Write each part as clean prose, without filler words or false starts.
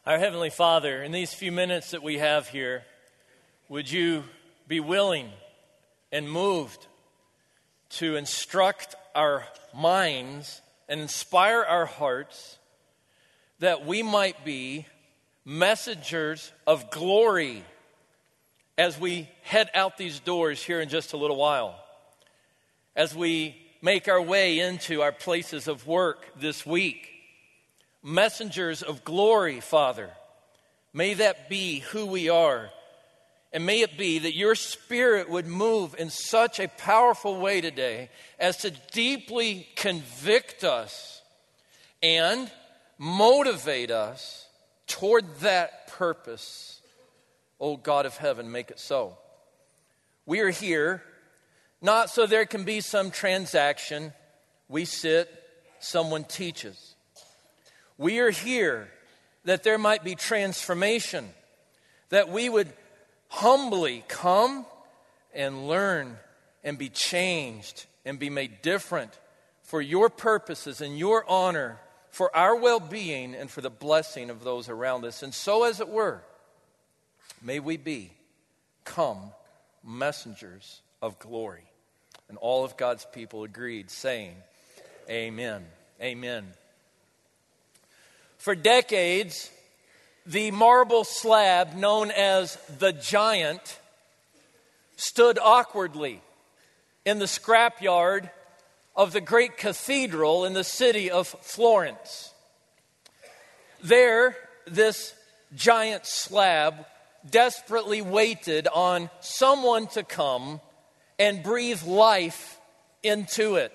Our Heavenly Father, in these few minutes that we have here, would you be willing and moved to instruct our minds and inspire our hearts that we might be messengers of glory as we head out these doors here in just a little while, as we make our way into our places of work this week. Messengers of glory, Father. May that be who we are. And may it be that your Spirit would move in such a powerful way today as to deeply convict us and motivate us toward that purpose. Oh God of heaven, make it so. We are here not so there can be some transaction. We sit, someone teaches. We are here that there might be transformation, that we would humbly come and learn and be changed and be made different for your purposes and your honor, for our well-being and for the blessing of those around us. And so, as it were, may we become messengers of glory. And all of God's people agreed, saying, amen. Amen. For decades, the marble slab known as the Giant stood awkwardly in the scrapyard of the great cathedral in the city of Florence. There, this giant slab desperately waited on someone to come and breathe life into it.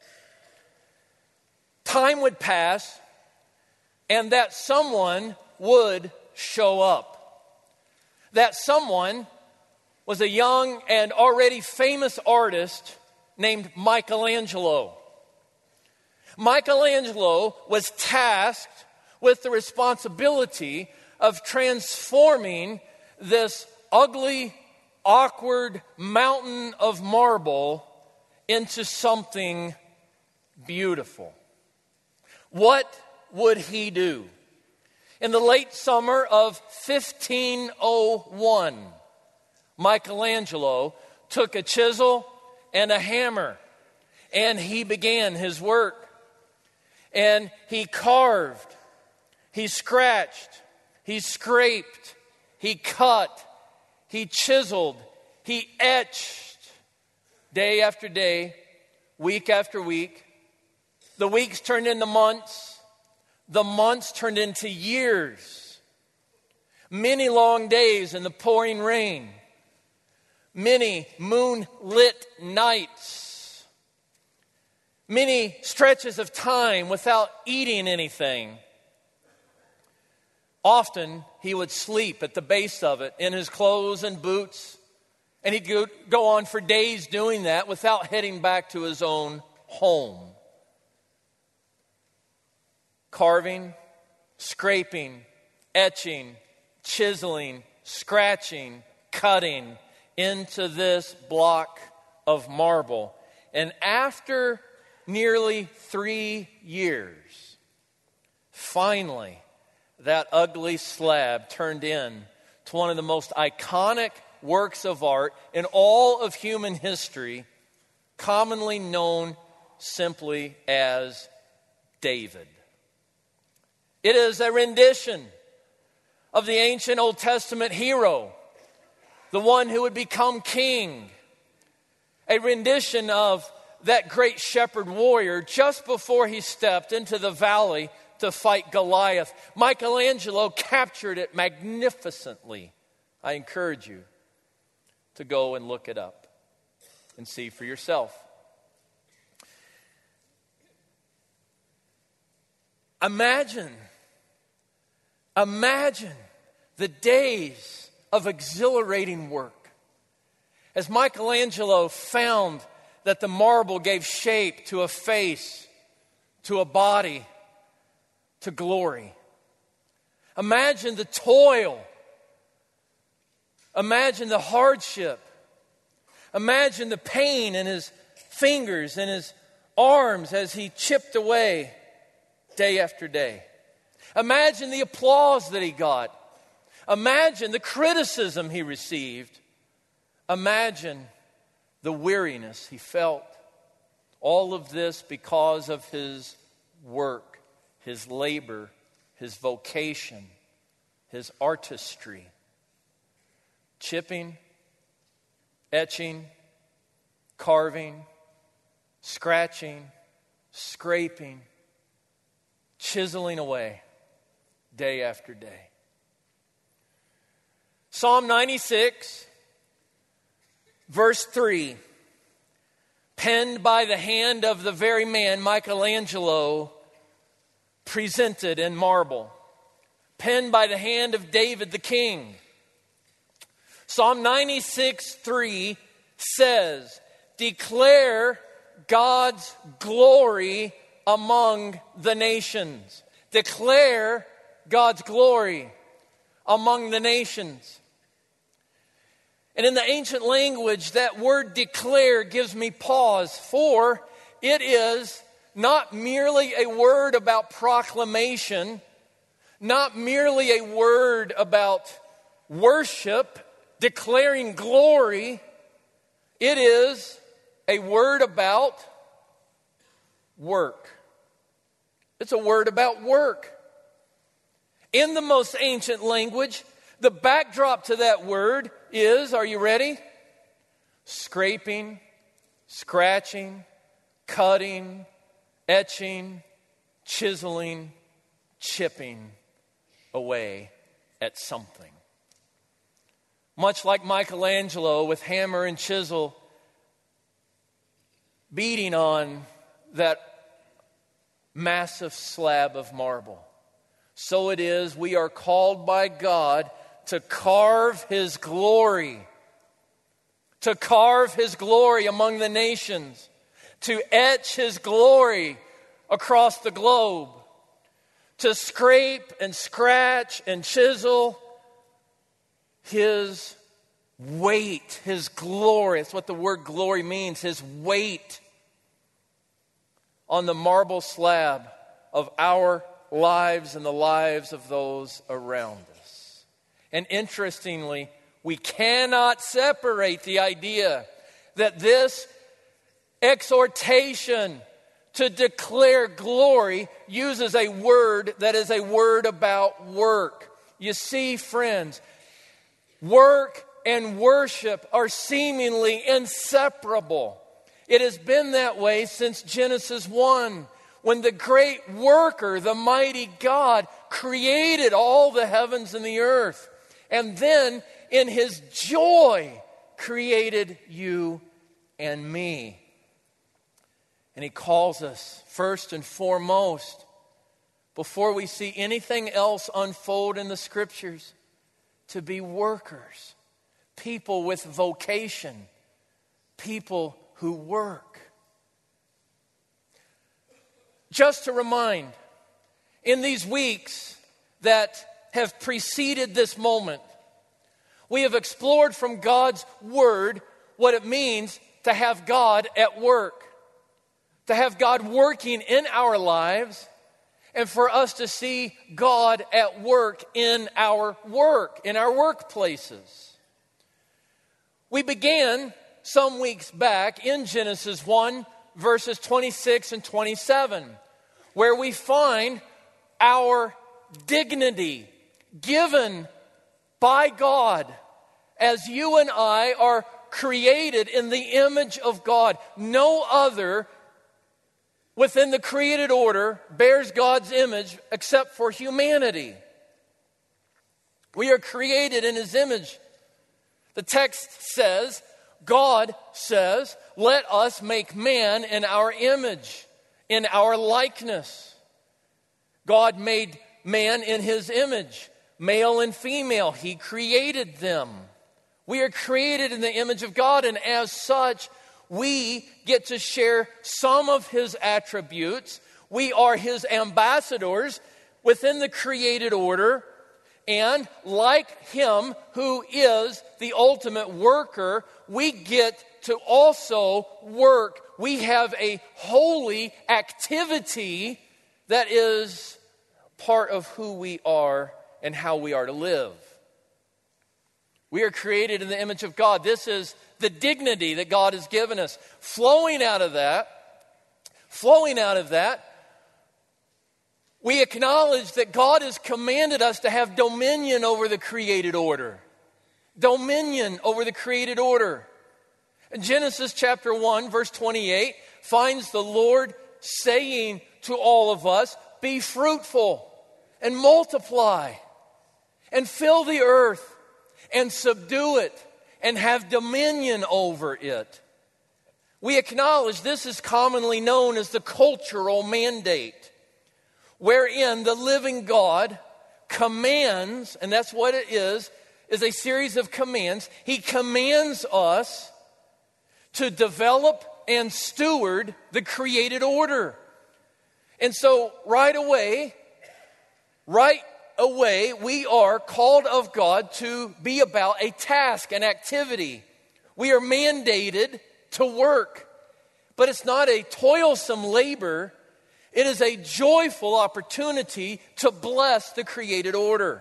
Time would pass, and that someone would show up. That someone was a young and already famous artist named Michelangelo. Michelangelo was tasked with the responsibility of transforming this ugly, awkward mountain of marble into something beautiful. What would he do? In the late summer of 1501, Michelangelo took a chisel and a hammer, and he began his work. And he carved, he scratched, he scraped, he cut, he chiseled, he etched, day after day, week after week. The weeks turned into months. The months turned into years. Many long days in the pouring rain. Many moonlit nights. Many stretches of time without eating anything. Often he would sleep at the base of it in his clothes and boots. And he'd go on for days doing that without heading back to his own home. Carving, scraping, etching, chiseling, scratching, cutting into this block of marble. And after nearly 3 years, finally, that ugly slab turned in to one of the most iconic works of art in all of human history, commonly known simply as David. It is a rendition of the ancient Old Testament hero, the one who would become king. A rendition of that great shepherd warrior just before he stepped into the valley to fight Goliath. Michelangelo captured it magnificently. I encourage you to go and look it up and see for yourself. Imagine the days of exhilarating work as Michelangelo found that the marble gave shape to a face, to a body, to glory. Imagine the toil. Imagine the hardship. Imagine the pain in his fingers and his arms as he chipped away day after day. Imagine the applause that he got. Imagine the criticism he received. Imagine the weariness he felt. All of this because of his work, his labor, his vocation, his artistry. Chipping, etching, carving, scratching, scraping, chiseling away day after day. Psalm 96, verse 3, penned by the hand of the very man Michelangelo presented in marble, penned by the hand of David the king. Psalm 96:3 says, declare God's glory among the nations. Declare God's glory among the nations. And in the ancient language, that word declare gives me pause, for it is not merely a word about proclamation, not merely a word about worship, declaring glory. It is a word about work. It's a word about work. In the most ancient language, the backdrop to that word is, are you ready? Scraping, scratching, cutting, etching, chiseling, chipping away at something. Much like Michelangelo with hammer and chisel beating on that massive slab of marble. So it is, we are called by God to carve His glory. To carve His glory among the nations. To etch His glory across the globe. To scrape and scratch and chisel His weight, His glory. That's what the word glory means. His weight on the marble slab of our lives and the lives of those around us. And interestingly, we cannot separate the idea that this exhortation to declare glory uses a word that is a word about work. You see, friends, work and worship are seemingly inseparable. It has been that way since Genesis 1, when the great worker, the mighty God, created all the heavens and the earth. And then, in His joy, created you and me. And He calls us, first and foremost, before we see anything else unfold in the Scriptures, to be workers. People with vocation. People who work. Just to remind, in these weeks that have preceded this moment, we have explored from God's Word what it means to have God at work. To have God working in our lives, and for us to see God at work in our work, in our workplaces. We began some weeks back in Genesis 1, verses 26 and 27, where we find our dignity given by God as you and I are created in the image of God. No other within the created order bears God's image except for humanity. We are created in His image. The text says, God says, let us make man in our image, in our likeness. God made man in His image, male and female. He created them. We are created in the image of God, and as such, we get to share some of His attributes. We are His ambassadors within the created order. And like Him who is the ultimate worker, we get to also work. We have a holy activity that is part of who we are and how we are to live. We are created in the image of God. This is the dignity that God has given us. Flowing out of that, we acknowledge that God has commanded us to have dominion over the created order. Dominion over the created order. In Genesis chapter 1, verse 28, finds the Lord saying to all of us, be fruitful and multiply and fill the earth and subdue it and have dominion over it. We acknowledge this is commonly known as the cultural mandate, wherein the living God commands, and that's what it is a series of commands. He commands us to develop and steward the created order. And so right away, we are called of God to be about a task, an activity. We are mandated to work. But it's not a toilsome labor. It is a joyful opportunity to bless the created order.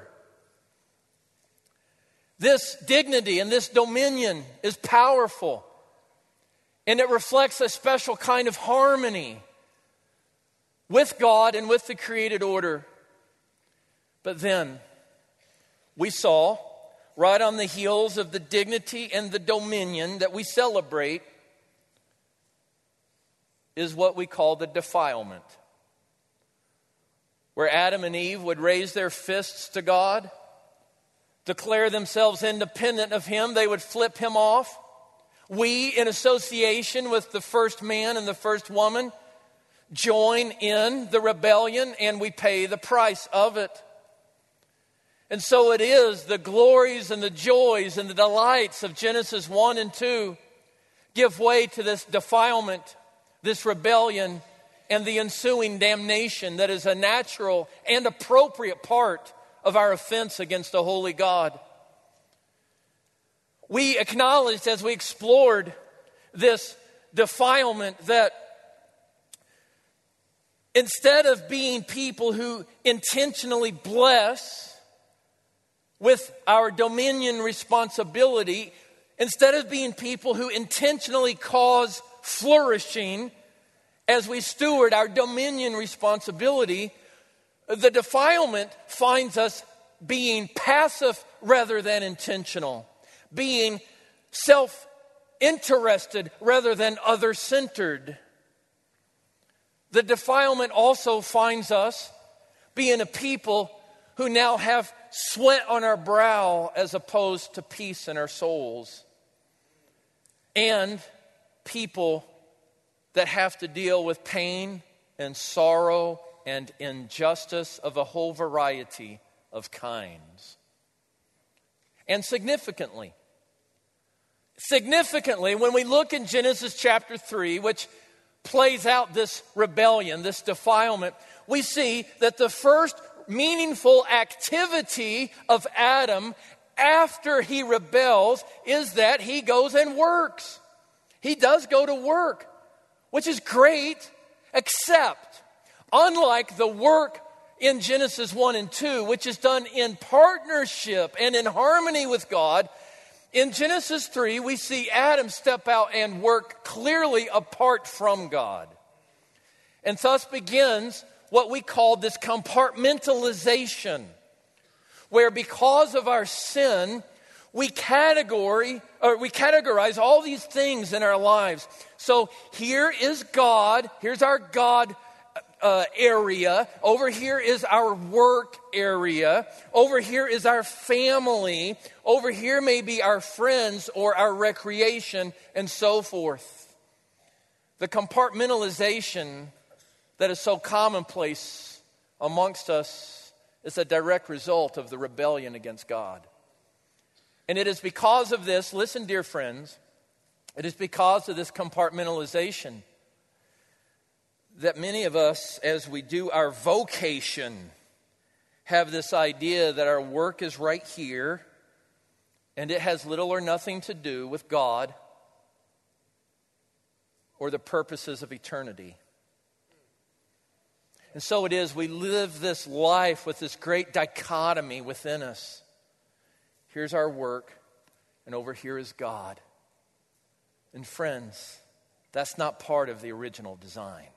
This dignity and this dominion is powerful. And it reflects a special kind of harmony with God and with the created order. But then we saw, right on the heels of the dignity and the dominion that we celebrate, is what we call the defilement. Where Adam and Eve would raise their fists to God, declare themselves independent of Him, they would flip Him off. We, in association with the first man and the first woman, join in the rebellion and we pay the price of it. And so it is the glories and the joys and the delights of Genesis 1 and 2 give way to this defilement, this rebellion, and the ensuing damnation that is a natural and appropriate part of our offense against the holy God. We acknowledged as we explored this defilement that instead of being people who intentionally bless with our dominion responsibility, instead of being people who intentionally cause flourishing as we steward our dominion responsibility, the defilement finds us being passive rather than intentional, being self-interested rather than other-centered. The defilement also finds us being a people who now have sweat on our brow as opposed to peace in our souls. And people that have to deal with pain and sorrow and injustice of a whole variety of kinds. And significantly, when we look in Genesis chapter 3, which plays out this rebellion, this defilement, we see that the first meaningful activity of Adam after he rebels is that he goes and works. He does go to work, which is great, except unlike the work in Genesis 1 and 2, which is done in partnership and in harmony with God, in Genesis 3, we see Adam step out and work clearly apart from God. And thus begins what we call this compartmentalization, where because of our sin, we categorize all these things in our lives. So here is God, here's our God area. Over here is our work area. Over here is our family. Over here may be our friends or our recreation and so forth. The compartmentalization that is so commonplace amongst us is a direct result of the rebellion against God. And it is because of this, listen dear friends, it is because of this compartmentalization that many of us, as we do our vocation, have this idea that our work is right here and it has little or nothing to do with God or the purposes of eternity. And so it is, we live this life with this great dichotomy within us. Here's our work, and over here is God. And friends, that's not part of the original design.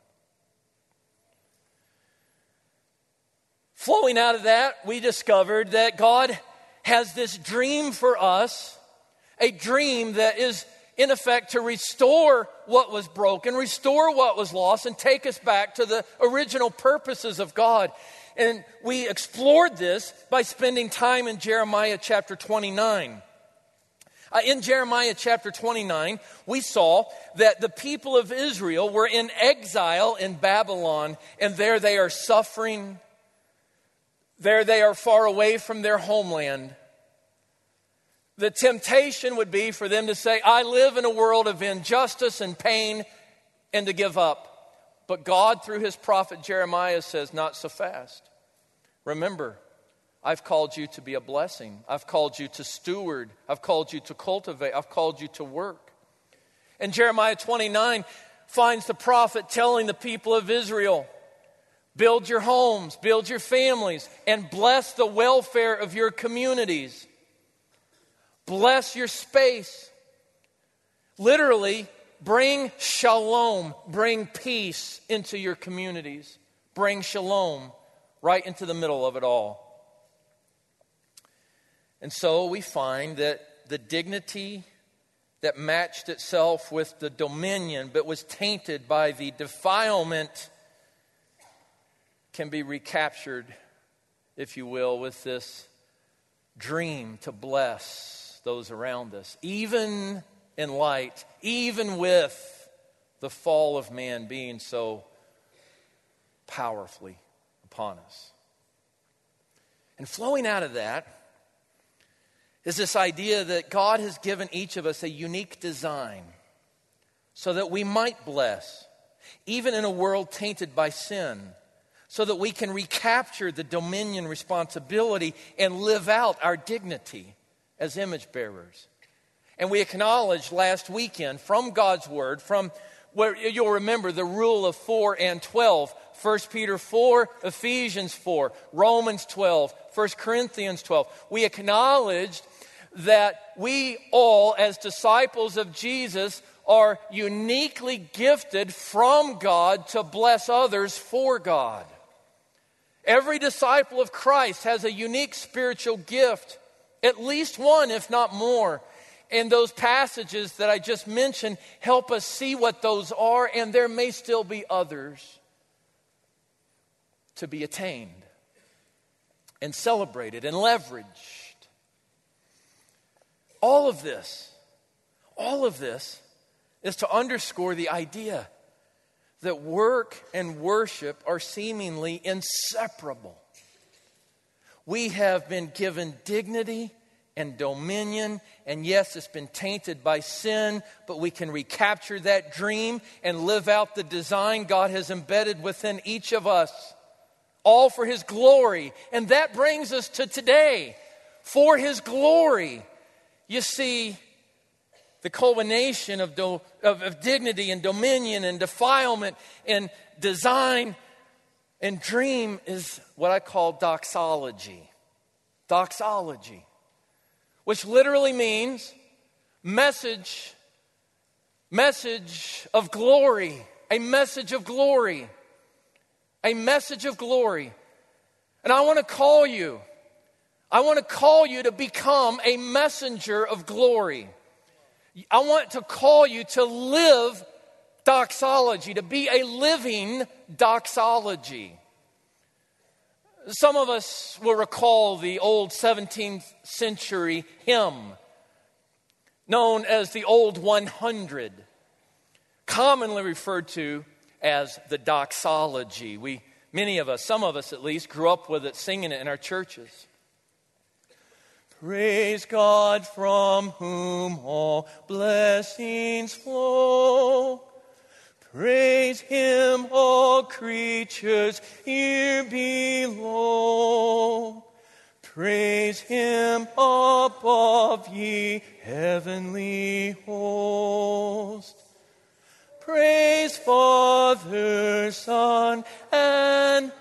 Flowing out of that, we discovered that God has this dream for us, a dream that is, in effect, to restore what was broken, restore what was lost, and take us back to the original purposes of God. And we explored this by spending time in Jeremiah chapter 29. In Jeremiah chapter 29, we saw that the people of Israel were in exile in Babylon, and there they are suffering. There they are far away from their homeland. The temptation would be for them to say, I live in a world of injustice and pain, and to give up. But God, through his prophet Jeremiah, says, not so fast. Remember, I've called you to be a blessing. I've called you to steward. I've called you to cultivate. I've called you to work. And Jeremiah 29 finds the prophet telling the people of Israel, build your homes, build your families, and bless the welfare of your communities. Bless your space. Literally, bring shalom, bring peace into your communities. Bring shalom right into the middle of it all. And so we find that the dignity that matched itself with the dominion but was tainted by the defilement can be recaptured, if you will, with this dream to bless those around us, even in light, even with the fall of man being so powerfully upon us. And flowing out of that is this idea that God has given each of us a unique design so that we might bless, even in a world tainted by sin, so that we can recapture the dominion responsibility and live out our dignity as image bearers. And we acknowledged last weekend from God's Word, from where you'll remember the rule of 4 and 12, 1 Peter 4, Ephesians 4, Romans 12, 1 Corinthians 12. We acknowledged that we all, as disciples of Jesus, are uniquely gifted from God to bless others for God. Every disciple of Christ has a unique spiritual gift, at least one, if not more. And those passages that I just mentioned help us see what those are, and there may still be others to be attained and celebrated and leveraged. All of this is to underscore the idea that work and worship are seemingly inseparable. We have been given dignity and dominion, and yes, it's been tainted by sin, but we can recapture that dream and live out the design God has embedded within each of us, all for His glory. And that brings us to today, for His glory. You see, the culmination of dignity and dominion and defilement and design and dream is what I call doxology. Doxology, which literally means message of glory, a message of glory, a message of glory. And I want to call you to become a messenger of glory. I want to call you to live doxology, to be a living doxology. Some of us will recall the old 17th century hymn known as the Old 100, commonly referred to as the doxology. Many of us, some of us at least, grew up with it, singing it in our churches. Praise God from whom all blessings flow. Praise Him, all creatures here below. Praise Him above, ye heavenly host. Praise Father, Son, and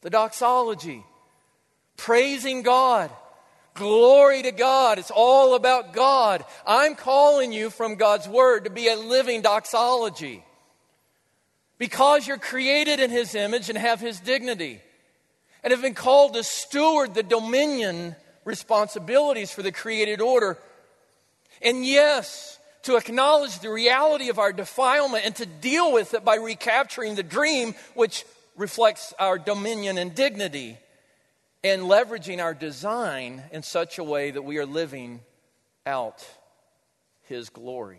the doxology. Praising God. Glory to God. It's all about God. I'm calling you from God's Word to be a living doxology. Because you're created in His image and have His dignity. And have been called to steward the dominion responsibilities for the created order. And yes, to acknowledge the reality of our defilement and to deal with it by recapturing the dream which reflects our dominion and dignity. And leveraging our design in such a way that we are living out His glory.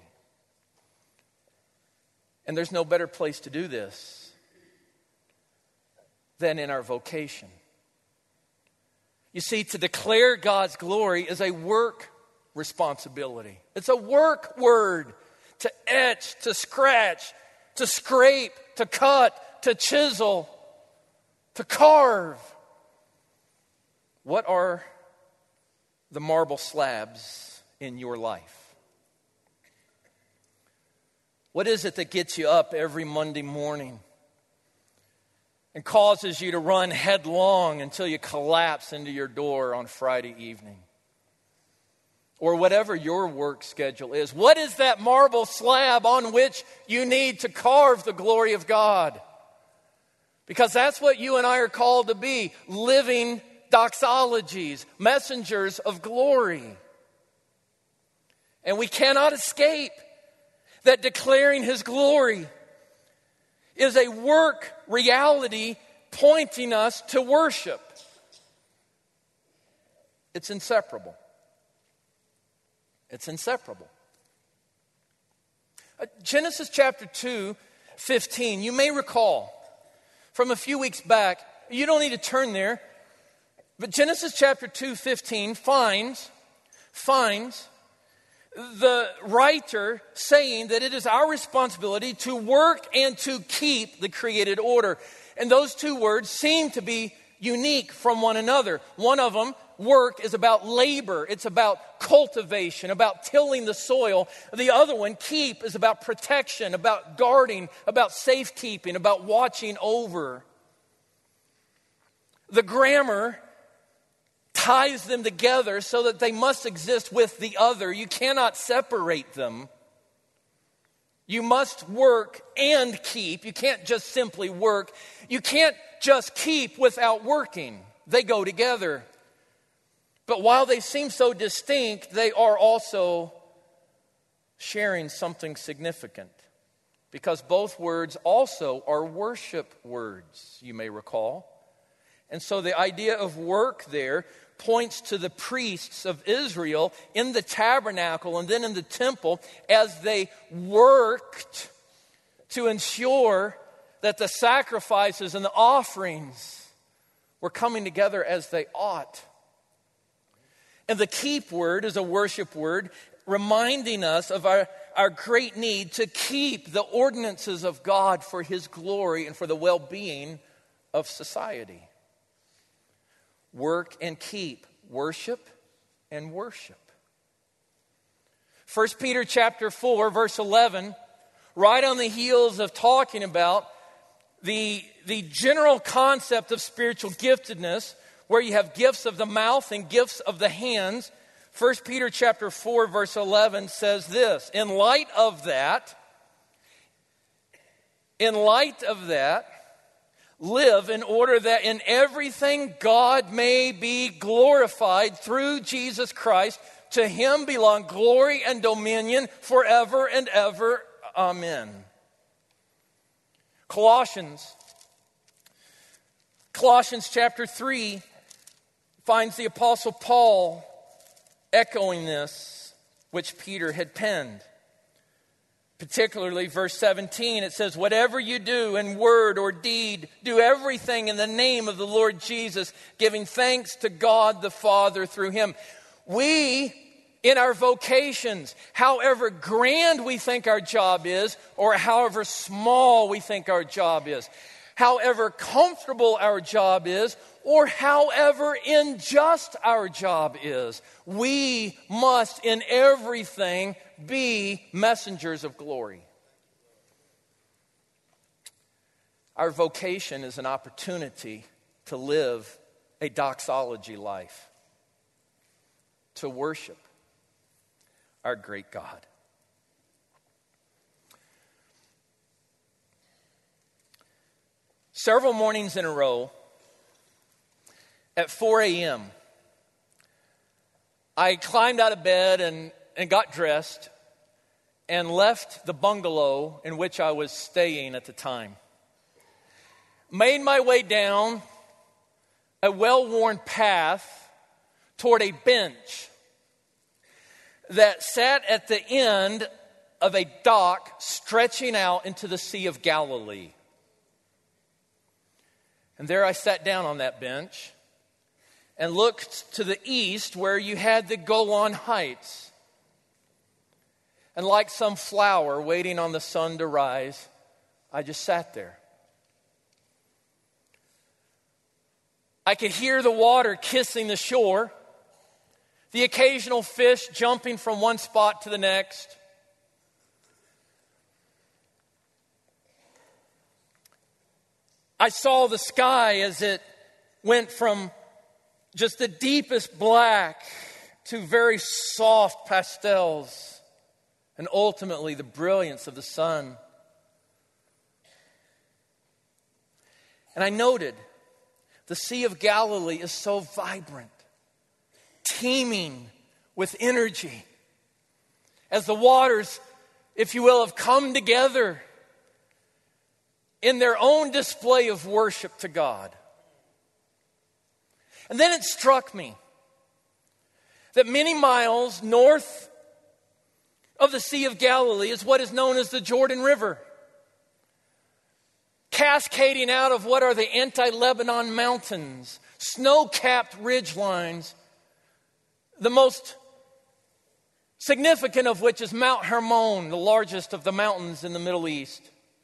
And there's no better place to do this than in our vocation. You see, to declare God's glory is a work responsibility. It's a work word. To etch, to scratch, to scrape, to cut, to chisel, to carve. What are the marble slabs in your life? What is it that gets you up every Monday morning and causes you to run headlong until you collapse into your door on Friday evening? Or whatever your work schedule is. What is that marble slab on which you need to carve the glory of God? Because that's what you and I are called to be, living doxologies, messengers of glory. And we cannot escape that declaring His glory is a work reality pointing us to worship. It's inseparable. It's inseparable. Genesis chapter 2:15, you may recall from a few weeks back, you don't need to turn there, but Genesis chapter 2:15 finds the writer saying that it is our responsibility to work and to keep the created order. And those two words seem to be unique from one another. One of them, work, is about labor. It's about cultivation, about tilling the soil. The other one, keep, is about protection, about guarding, about safekeeping, about watching over. The grammar ties them together so that they must exist with the other. You cannot separate them. You must work and keep. You can't just simply work. You can't just keep without working. They go together. But while they seem so distinct, they are also sharing something significant. Because both words also are worship words, you may recall. And so the idea of work there points to the priests of Israel in the tabernacle and then in the temple as they worked to ensure that the sacrifices and the offerings were coming together as they ought. And the keep word is a worship word reminding us of our great need to keep the ordinances of God for His glory and for the well-being of society. Work and keep, worship and worship. 1 Peter chapter 4, verse 11, right on the heels of talking about the general concept of spiritual giftedness, where you have gifts of the mouth and gifts of the hands. 1 Peter chapter 4, verse 11 says this, in light of that, live in order that in everything God may be glorified through Jesus Christ. To Him belong glory and dominion forever and ever. Amen. Colossians chapter 3 finds the Apostle Paul echoing this, which Peter had penned. Particularly verse 17, it says, whatever you do in word or deed, do everything in the name of the Lord Jesus, giving thanks to God the Father through Him. We, in our vocations, however grand we think our job is, or however small we think our job is, however comfortable our job is, or however unjust our job is, we must in everything be messengers of glory. Our vocation is an opportunity to live a doxology life, to worship our great God. Several mornings in a row, at 4 a.m., I climbed out of bed and got dressed and left the bungalow in which I was staying at the time. Made my way down a well-worn path toward a bench that sat at the end of a dock stretching out into the Sea of Galilee. And there I sat down on that bench and looked to the east where you had the Golan Heights. And like some flower waiting on the sun to rise, I just sat there. I could hear the water kissing the shore, the occasional fish jumping from one spot to the next. I saw the sky as it went from just the deepest black to very soft pastels, and ultimately the brilliance of the sun. And I noted the Sea of Galilee is so vibrant, teeming with energy, as the waters, if you will, have come together in their own display of worship to God. And then it struck me that many miles north of the Sea of Galilee is what is known as the Jordan River, cascading out of what are the anti-Lebanon mountains, snow-capped ridgelines, the most significant of which is Mount Hermon, the largest of the mountains in the Middle East.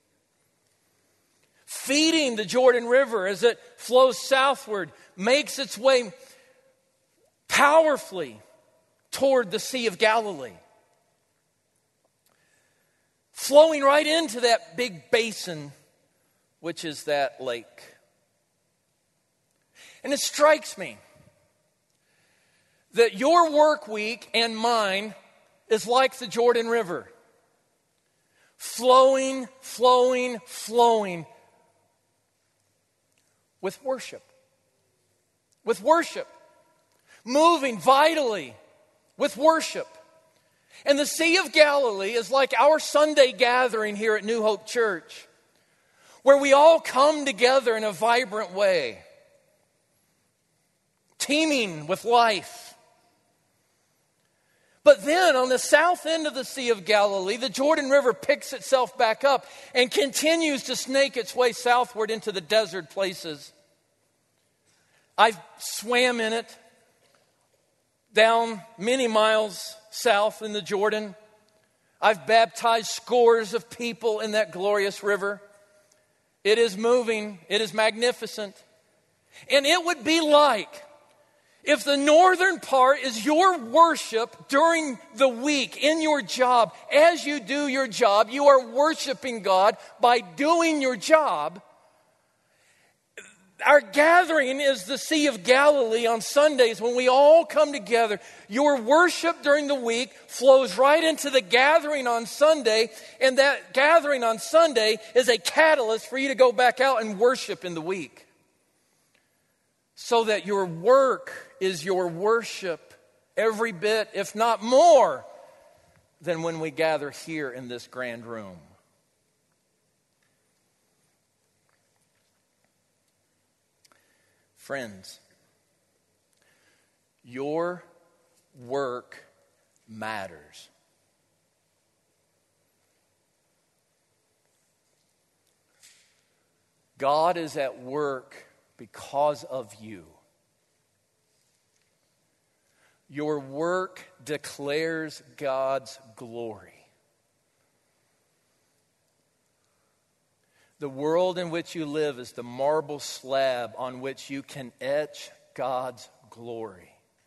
Feeding the Jordan River as it flows southward, makes its way powerfully toward the Sea of Galilee, flowing right into that big basin, which is that lake. And it strikes me that your work week and mine is like the Jordan River, flowing, flowing, flowing with worship. With worship. Moving vitally with worship. And the Sea of Galilee is like our Sunday gathering here at New Hope Church, where we all come together in a vibrant way, teeming with life. But then on the south end of the Sea of Galilee, the Jordan River picks itself back up and continues to snake its way southward into the desert places. I've swam in it down many miles south in the Jordan. I've baptized scores of people in that glorious river. It is moving. It is magnificent. And it would be like if the northern part is your worship during the week in your job. As you do your job, you are worshiping God by doing your job. Our gathering is the Sea of Galilee on Sundays when we all come together. Your worship during the week flows right into the gathering on Sunday, and that gathering on Sunday is a catalyst for you to go back out and worship in the week. So that your work is your worship every bit, if not more, than when we gather here in this grand room. Friends, your work matters. God is at work because of you. Your work declares God's glory. The world in which you live is the marble slab on which you can etch God's glory.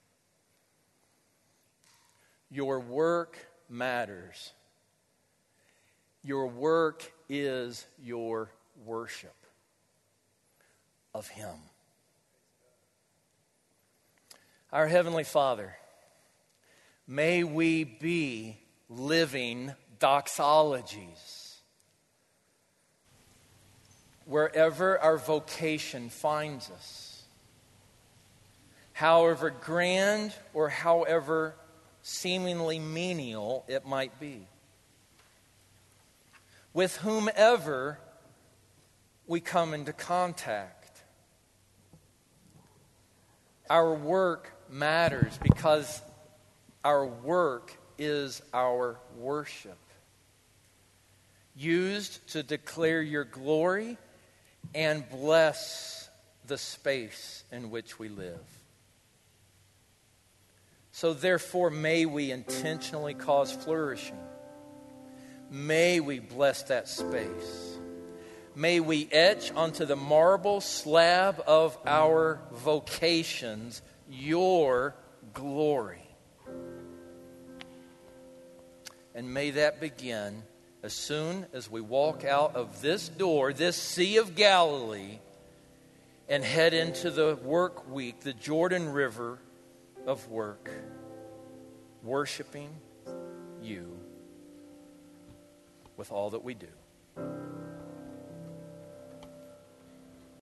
Your work matters. Your work is your worship of Him. Our Heavenly Father, may we be living doxologies wherever our vocation finds us, however grand or however seemingly menial it might be, with whomever we come into contact. Our work matters because our work is our worship, used to declare your glory and bless the space in which we live. So therefore, may we intentionally cause flourishing. May we bless that space. May we etch onto the marble slab of our vocations your glory. And may that begin as soon as we walk out of this door, this Sea of Galilee, and head into the work week, the Jordan River of work, worshiping you with all that we do.